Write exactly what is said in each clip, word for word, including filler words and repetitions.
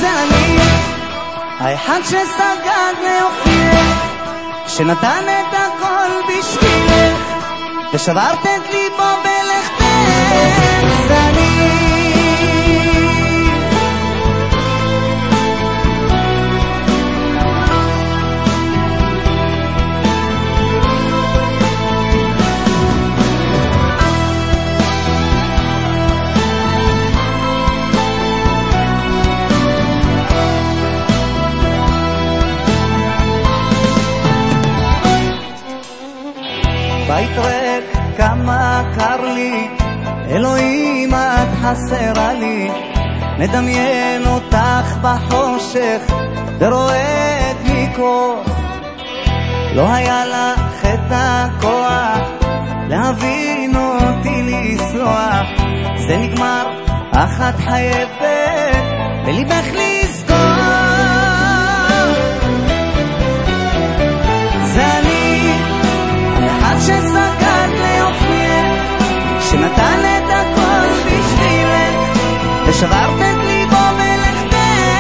זה אני, האחד שסגד ליופייך, שנתן את הכל בשבילך, ושברת את ליבו בלכתך. זה אני. בית ריק, כמה קר לי, אלוהים את חסרה לי, מדמיין אותך בחושך ורועד מקור. לא היה לך את הכוח להבין אותי לסלוח, זה נגמר, אך את חייבת בליבך לזכור. זה אני, האחד שסגד ליופייך, שנתן את הכל בשבילך, ושברת את ליבו בלכתך.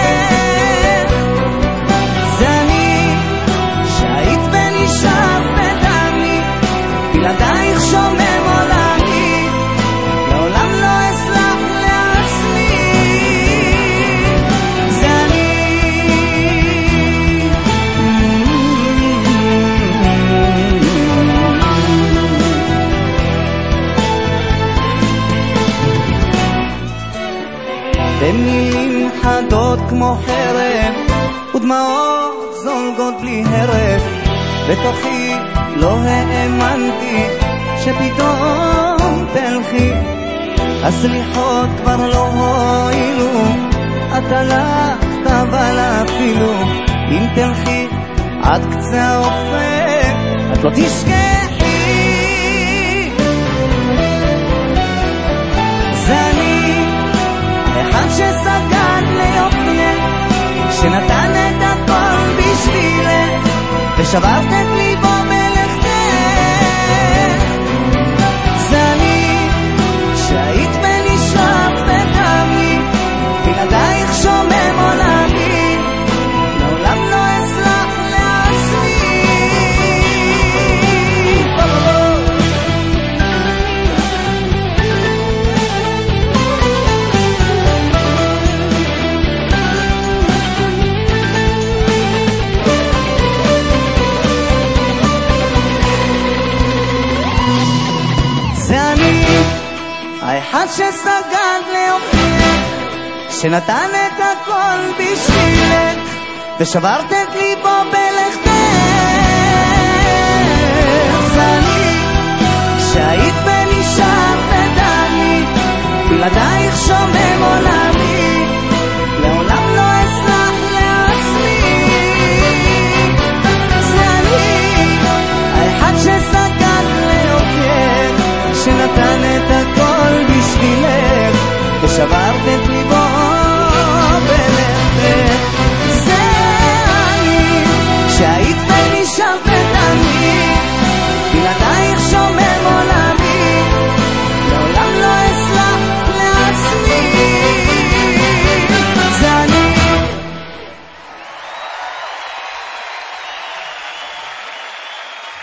זה אני, שהיית ונשאר בדמי, בלעדייך שומם עולמי, לעולם לא אסלח לעצמי. זה אני. במילים חדות כמו חרם, ודמעות זולגות בלי הרף, בתוכי לא האמנתי שפתאום תלכי. הסליחות כבר לא הועילו, את הלכת אבל אפילו אם תלכי עד קצה האופק את לא תשכחי. זה אני, האחד שסגד ליופייך, שנתן את הכל בשבילך, ושברת את ליבו בלכתך. זה אני, שהיית ונשארת בדמי, בלעדייך שומם עולמי, לעולם לא אסלח לעצמי. זה אני, האחד שסגד ליופייך, שנתן את הכל בשבילך, ושברת את ליבו בלכתך. זה אני, שהיית ונשארת בדמי, בלעדייך שומם עולמי, לעולם לא אסלח לעצמי. זה אני, האחד שסגד ליופייך, שנתן את הכל בשבילך, ושברת את